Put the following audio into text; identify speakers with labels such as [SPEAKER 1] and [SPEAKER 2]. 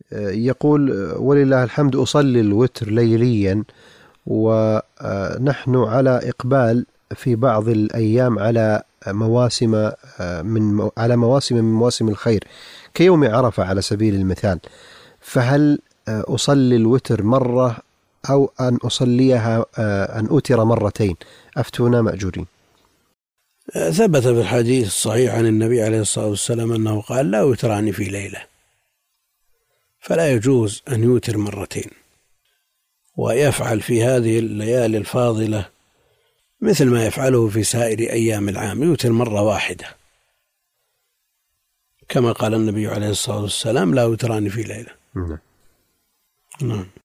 [SPEAKER 1] يقول: ولله الحمد أصلي الوتر ليليا، ونحن على إقبال في بعض الأيام على مواسم من مواسم الخير كيوم عرفة على سبيل المثال، فهل أصلي الوتر مرة أو أن أصليها أن أوتر مرتين؟ أفتونا مأجورين.
[SPEAKER 2] ثبت في الحديث الصحيح عن النبي عليه الصلاة والسلام أنه قال: لا وتران في ليلة، فلا يجوز أن يوتر مرتين، ويفعل في هذه الليالي الفاضلة مثل ما يفعله في سائر أيام العام، يوتر مرة واحدة، كما قال النبي عليه الصلاة والسلام: لا وتران في ليلة. نعم.